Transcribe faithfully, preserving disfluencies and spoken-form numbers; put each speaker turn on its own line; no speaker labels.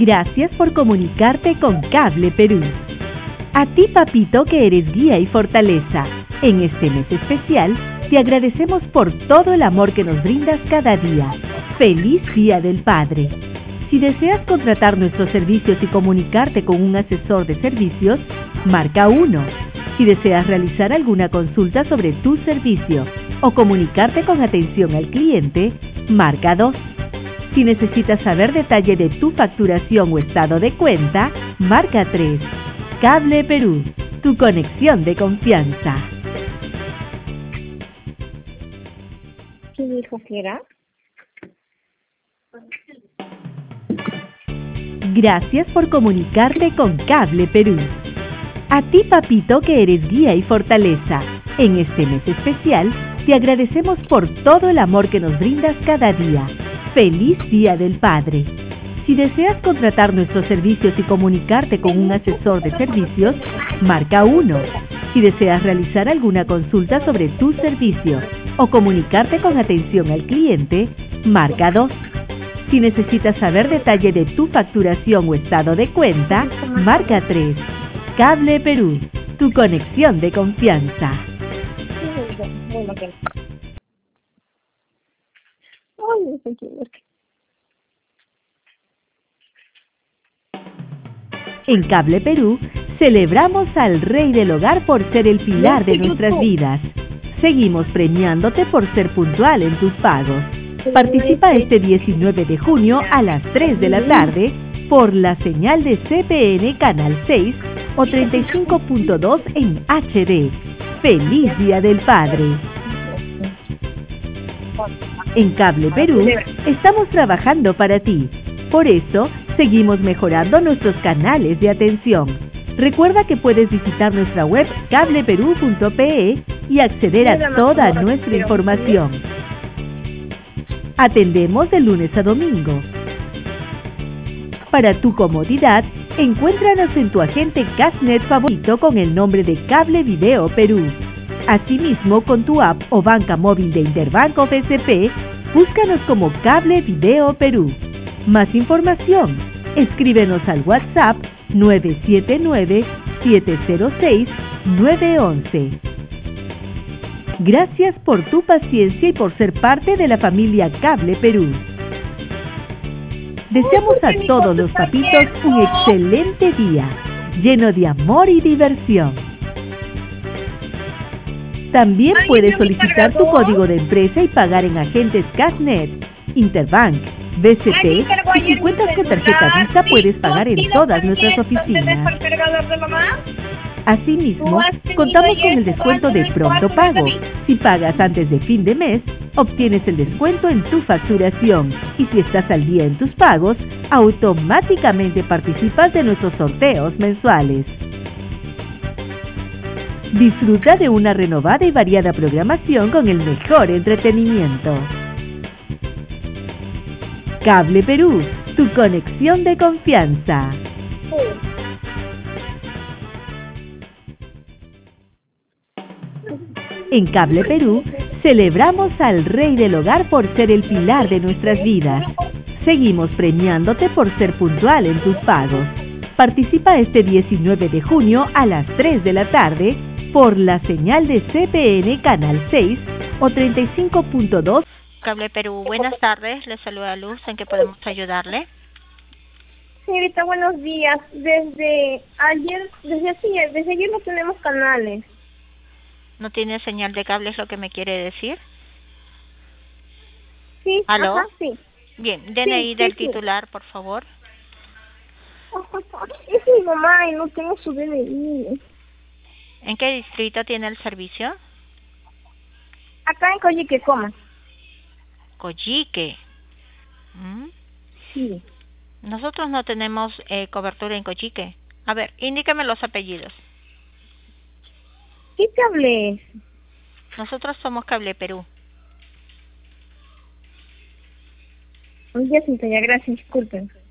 Gracias por comunicarte con Cable Perú. A ti, papito, que eres guía y fortaleza, en este mes especial, te agradecemos por todo el amor que nos brindas cada día. ¡Feliz Día del Padre! Si deseas contratar nuestros servicios y comunicarte con un asesor de servicios, marca uno. Si deseas realizar alguna consulta sobre tu servicio o comunicarte con atención al cliente, marca dos. Si necesitas saber detalle de tu facturación o estado de cuenta, marca tres. Cable Perú, tu conexión de confianza.
¿Qué dijo que era?
Gracias por comunicarte con Cable Perú. A ti, papito, que eres guía y fortaleza, en este mes especial, te agradecemos por todo el amor que nos brindas cada día. ¡Feliz Día del Padre! Si deseas contratar nuestros servicios y comunicarte con un asesor de servicios, marca uno. Si deseas realizar alguna consulta sobre tu servicio o comunicarte con atención al cliente, marca dos. Si necesitas saber detalle de tu facturación o estado de cuenta, marca tres. Cable Perú, tu conexión de confianza. En Cable Perú, celebramos al Rey del Hogar por ser el pilar de nuestras vidas. Seguimos premiándote por ser puntual en tus pagos. Participa este diecinueve de junio a las tres de la tarde por la señal de C P N Canal seis o treinta y cinco punto dos en H D. ¡Feliz Día del Padre! En Cable Perú, estamos trabajando para ti. Por eso, seguimos mejorando nuestros canales de atención. Recuerda que puedes visitar nuestra web cable perú punto pe y acceder a toda nuestra información. Atendemos de lunes a domingo. Para tu comodidad, encuéntranos en tu agente Cashnet favorito con el nombre de Cable Video Perú. Asimismo, con tu app o banca móvil de Interbanco B C P, búscanos como Cable Video Perú. Más información, escríbenos al WhatsApp nueve siete nueve, siete cero seis, nueve once. Gracias por tu paciencia y por ser parte de la familia Cable Perú. Deseamos a todos los papitos un excelente día, lleno de amor y diversión. También puedes solicitar tu código de empresa y pagar en agentes Cashnet, Interbank, B C P, y si cuentas con tarjeta Visa puedes pagar en todas nuestras oficinas. Asimismo, contamos con el descuento de Pronto Pago. Si pagas antes de fin de mes, obtienes el descuento en tu facturación. Y si estás al día en tus pagos, automáticamente participas de nuestros sorteos mensuales. Disfruta de una renovada y variada programación con el mejor entretenimiento. Cable Perú, tu conexión de confianza. En Cable Perú, celebramos al Rey del Hogar por ser el pilar de nuestras vidas. Seguimos premiándote por ser puntual en tus pagos. Participa este diecinueve de junio a las tres de la tarde por la señal de C P N Canal seis o treinta y cinco punto dos.
Cable Perú, buenas tardes, le saluda Luz, ¿en qué podemos ayudarle?
Señorita, buenos días. Desde ayer, desde ayer, desde ayer no tenemos canales.
¿No tiene señal de cable, es lo que me quiere decir?
Sí,
¿Aló?
ajá, sí.
Bien, D N I
Sí,
del
sí, sí.
titular, por favor.
Es mi mamá y no tengo su D N I.
¿En qué distrito tiene el servicio?
Acá en Coyiquecoma.
Coyique. ¿Mm?
Sí.
Nosotros no tenemos eh, cobertura en Coyique. A ver, indíqueme los apellidos.
¿Qué cable es?
Nosotros somos Cable Perú.
Ya, señora, gracias, disculpen.